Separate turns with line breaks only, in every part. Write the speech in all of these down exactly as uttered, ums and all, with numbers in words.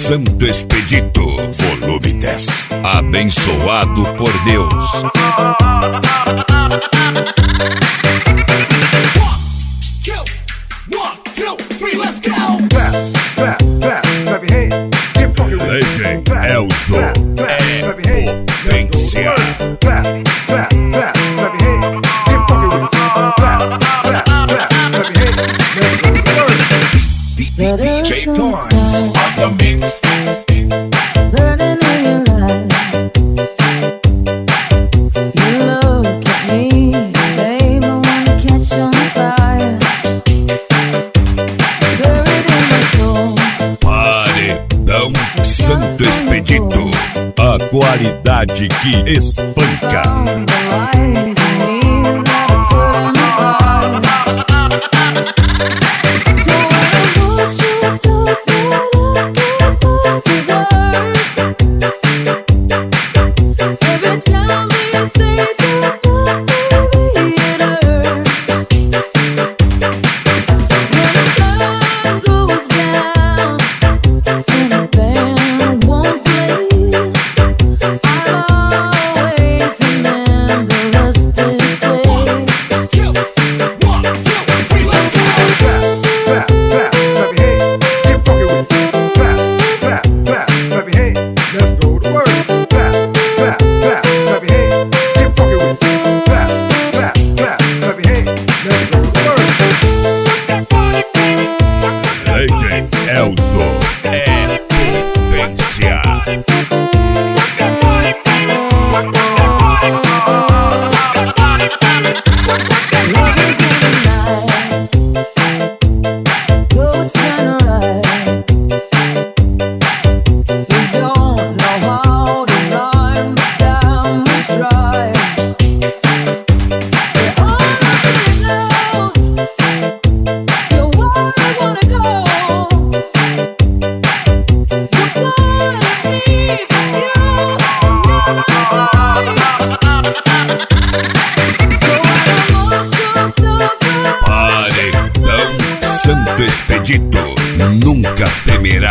Santo Expedito, volume dez. Abençoado por Deus. Legend Elzo é potência. D J Torrance on the mix.
Burning in your eyes, you look at me, babe, I wanna catch on fire. Buried in my soul.
Paredão Santo Expedito, a qualidade que espanca.
Found the light in me that I couldn't hide. So when I want you to every time we say goodbye, baby, it hurts. When the sun goes down and the band won't play, I'll always remember us this way.
One, two, three, let's go! Clap, clap, clap, clap your hands. Get funky with it. Clap, clap, clap, clap your hands. Let's go to work. Clap, clap, clap, clap your hands. Get funky with it. Clap, clap, clap, clap your hands. Let's go to work.
Legend Elzo é potência.
Love is in the night, roads turn right. We don't know how to rhyme, but damn we try. We're all in love, you're where I wanna go. The part of me that you will never find. So I don't want your love.
Paredão Santo Expedito, nunca temerá.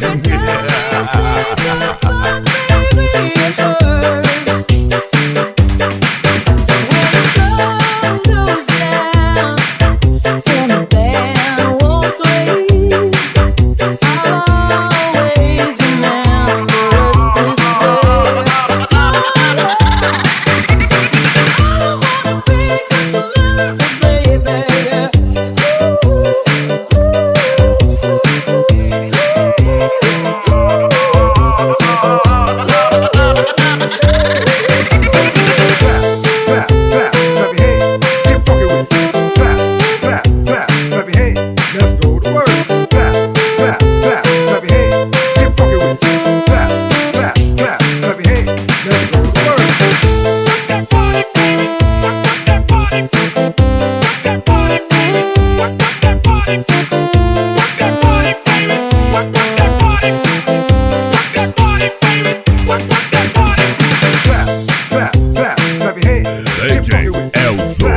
Clap, clap, clap your hands. Get funky with it. Clap, clap, clap, clap your hands. Let's go to work. Clap, clap, clap, clap your hands. Get funky with it. Clap, clap, clap, clap your hands. Let's go to work. Clap, clap, clap, clap your hands. Get funky
Legend
with it.
Elzo